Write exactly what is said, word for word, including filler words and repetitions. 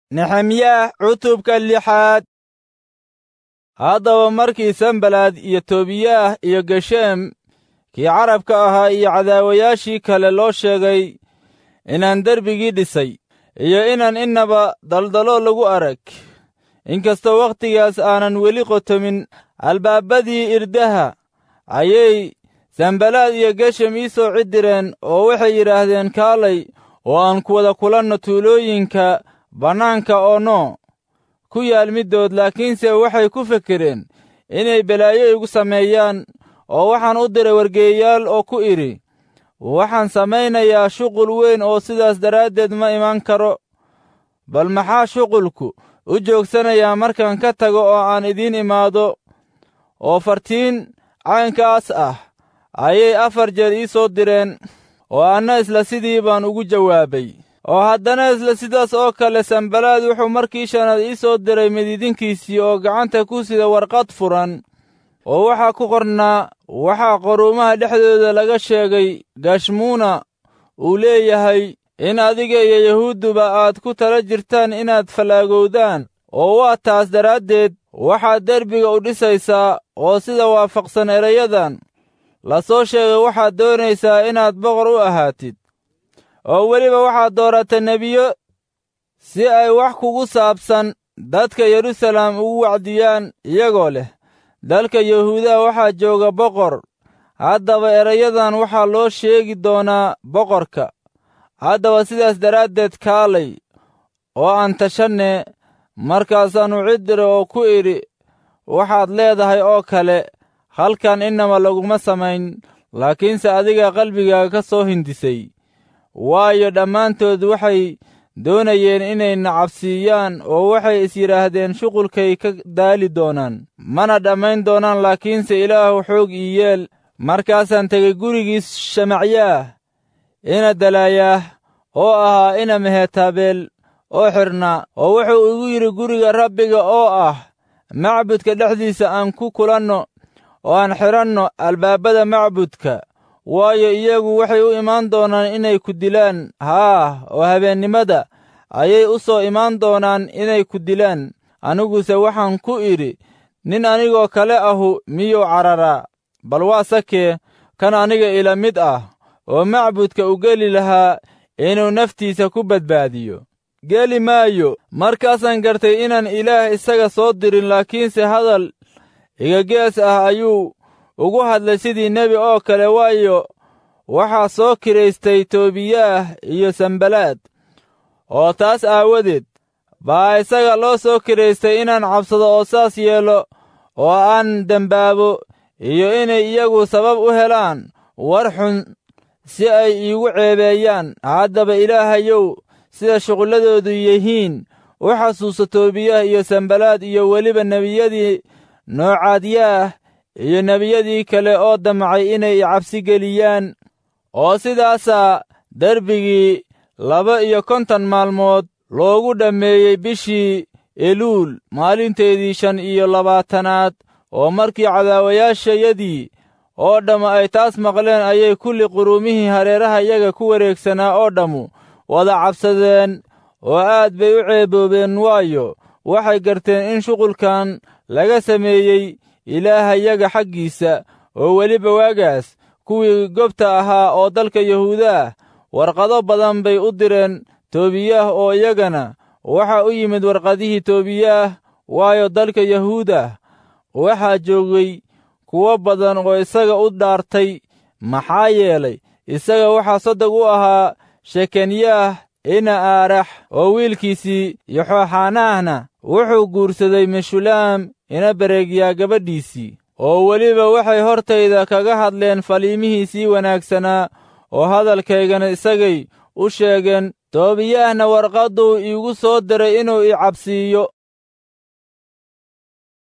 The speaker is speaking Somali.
nehemyah cutubka lixaad. haddaba markii sanbalad iyo tobiyaah iyo geshem kii carabka ahaa iyo cadaawayaashii kale loo sheegay inaan derbigii dhisay iyo inaan innaba daldalo lagu arag, inkastoo wakhtigaas aanan weli qotomin albaabadii irdaha, ayay sanbalad iyo geshem ii soo cidireen oo waxay yidhaahdeen, kaalay oo aan ku wada kulanno tuulooyinka bannaanka oo noo ku yaal middood. laakiinse waxay ku fekereen inay balaayo igu sameeyaan, oo waxaan u diray wargeeyayaal oo ku idhi, waxaan samaynayaa shuqul weyn oo sidaas daraaddeed ma iman karo. bal maxaa shuqulku u joogsanayaa markaan ka tago oo aan idiin imaado? oo fartiin caynkaas ah ayay afar jeer ii soo direen, oo anna isla sidii baan ugu jawaabay. oo haddana isla sidaas oo kale sanbalad wuxuu markii shanaad ii soo diray mididinkiisii oo gacanta ku sida warqad furan, oo waxaa ku qornaa waxaa quruumaha dhexdooda laga sheegay gashmuuna uu leeyahay in adiga iyo yahuudduba aad ku tala jirtaan inaad fallaagowdaan, oo waa taas daraaddeed waxaad derbiga u dhisaysaa, oo sida waafaqsan erayadan la soo sheegay waxaad doonaysaa inaad boqor u ahaatid. oo weliba waxaad dooratay nebiyo si ay wax kugu saabsan dadka yeruusaalem ugu wacdiyaan, iyagoo leh, dalka yahuudaha waxaa jooga boqor. haddaba erayadan waxaa loo sheegi doonaa boqorka. haddaba sidaas daraaddeed kaalay oo aan tashanne. markaasaannu ciddire oo ku idhi, waxaad leedahay oo kale halkan innaba laguma samayn, laakiinse adiga qalbigaaga ka soo hindisay. waayo dhammaantood waxay doonayeen inay nacabsiiyaan, oo waxay is yidhaahdeen shuqulkay ka daali doonaan, mana dhammayn doonaan. laakiinse ilaahu xoog ii yeel. markaasaan tegey gurigii shamacyaah ina dalaayaah oo ahaa ina mehetabeel oo xidhnaa, oo wuxuu igu yidhi, guriga rabbiga oo ah macbudka dhexdiisa aan ku kulanno oo aan xidhanno albaabada macbudka, waayo iyagu waxay u imaan doonaan inay ku dilaan. haa, oo habeennimada ayay u soo imaan doonaan inay ku dilaan. aniguse waxaan ku idhi, nin anigoo kale ahu miyuu cararaa? bal waa sakee kan aniga ila mid ah oo macbudka u geli lahaa inuu naftiisa ku badbaadiyo? geli maayo. markaasaan gartay inaan ilaah isaga soo dirin, laakiinse hadal iga gees ah ayuu ugu hadlay sidii nebi oo kale, waayo waxaa soo kiraystay tobiyaah iyo sanbalad. oo taas aawadeed baa isaga loo soo kiraystay inaan cabsado oo saas yeelo oo aan dembaabo, iyo inay iyagu sabab u helaan war xun si ay iigu ceebeeyaan. haddaba ilaahayow, sida shuqulladoodu yihiin u xasuuso tobiyaah iyo sanbalad iyo weliba nebiyadii noocaadyaah iyo nebiyadii kale oo damcay inay cabsi geliyaan. oo sidaasaa derbigii laba iyo konton maalmood loogu dhammeeyey bishii eluul maalinteedii shan iyo labaatanaad. oo markii cadaawayaashayadii oo dhammu ay taas maqleen, ayay kulli quruumihii hareeraha iyaga ku wareegsanaa oo dhammu wada cabsadeen, oo aad bay u ceeboobeen, waayo waxay garteen in shuqulkan laga sameeyey ilaahayaga xaggiisa. oo weliba waagaas kuwii gobta ahaa oo dalka yahuudaah warqado badan bay u direen tobiyaah, oo iyagana waxaa u yimid warqadihii tobiyaah, waayo dalka yahuudah waxaa joogay kuwo badan oo isaga u dhaartay. maxaa yeelay isaga waxaa sodog u ahaa shekanyaah ina aarax, oo wiilkiisii yoxoxanaahna wuxuu guursaday meshulaam ina bereegyaa gabadhiisii. oo weliba waxay hortayda kaga hadleen faliimihiisii wanaagsanaa, oo hadalkaygana isagay u sheegeen. tobiyaahna warqadduu iigu soo diray inuu i cabsiiyo.